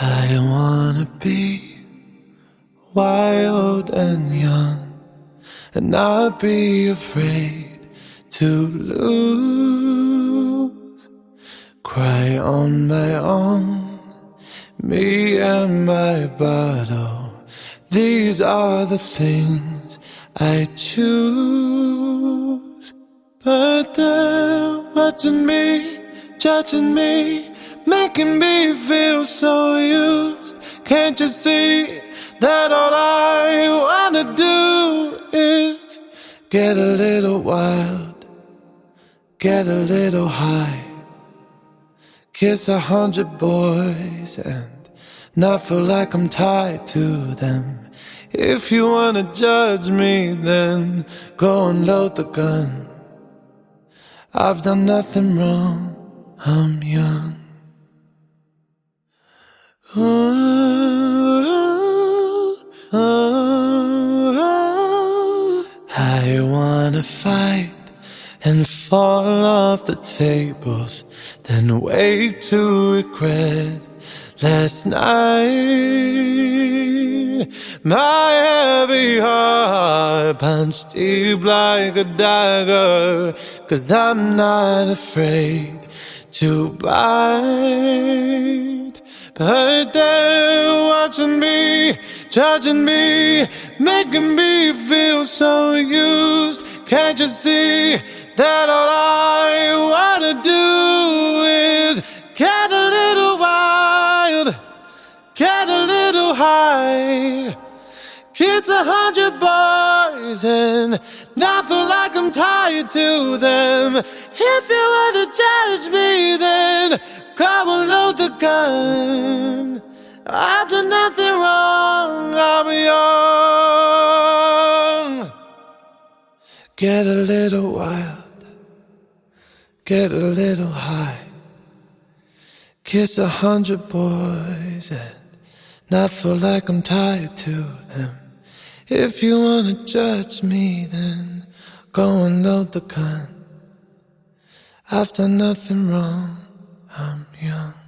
I wanna be wild and young and not be afraid to lose. Cry on my own, me and my bottle. These are the things I choose. But they're watching me, judging me, making me feel so used. Can't you see that all I wanna do is get a little wild, get a little high, kiss 100 boys and not feel like I'm tied to them. If you wanna judge me, then go and load the gun. I've done nothing wrong, I'm young. I wanna fight and fall off the tables, then wake to regret last night. My heavy heart punched deep like a dagger, 'cause I'm not afraid to bite. But they're watching me, judging me, making me feel so used. Can't you see that all I wanna do is get a little wild, get a little high, kiss 100 boys and not feel like I'm tied to them. If you were to judge me, then come and load the gun. I've done nothing wrong, I'm young. Get a little wild, get a little high, kiss 100 boys and not feel like I'm tied to them. If you wanna judge me, then go and load the gun. I've done nothing wrong, I'm young.